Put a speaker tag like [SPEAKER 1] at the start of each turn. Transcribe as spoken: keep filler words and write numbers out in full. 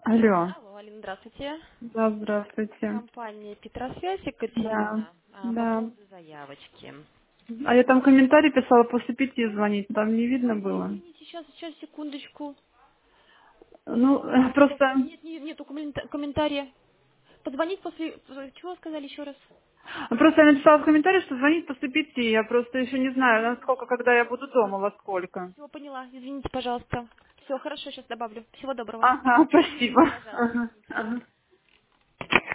[SPEAKER 1] Алло.
[SPEAKER 2] Алло, Алина, здравствуйте.
[SPEAKER 1] Да, здравствуйте.
[SPEAKER 2] Компания Петросвязь,
[SPEAKER 1] Да,
[SPEAKER 2] Екатерина. А, По
[SPEAKER 1] да.
[SPEAKER 2] поводу заявочки.
[SPEAKER 1] А я там комментарий писала после пяти звонить, там не видно
[SPEAKER 2] Ой,
[SPEAKER 1] было.
[SPEAKER 2] извините, сейчас, сейчас, секундочку.
[SPEAKER 1] Ну,
[SPEAKER 2] А, по-
[SPEAKER 1] просто...
[SPEAKER 2] Нет, нет, нету коммента- комментария. Позвонить после... Чего сказали еще раз?
[SPEAKER 1] Просто я написала в комментарии, что звонить после пяти. Я просто еще не знаю, насколько, когда я буду дома, во сколько.
[SPEAKER 2] Все, поняла. Извините, пожалуйста. Все, хорошо, сейчас добавлю. Всего доброго.
[SPEAKER 1] Ага,
[SPEAKER 2] Мгм,
[SPEAKER 1] спасибо.
[SPEAKER 2] пожалуйста.
[SPEAKER 1] Ага, ага.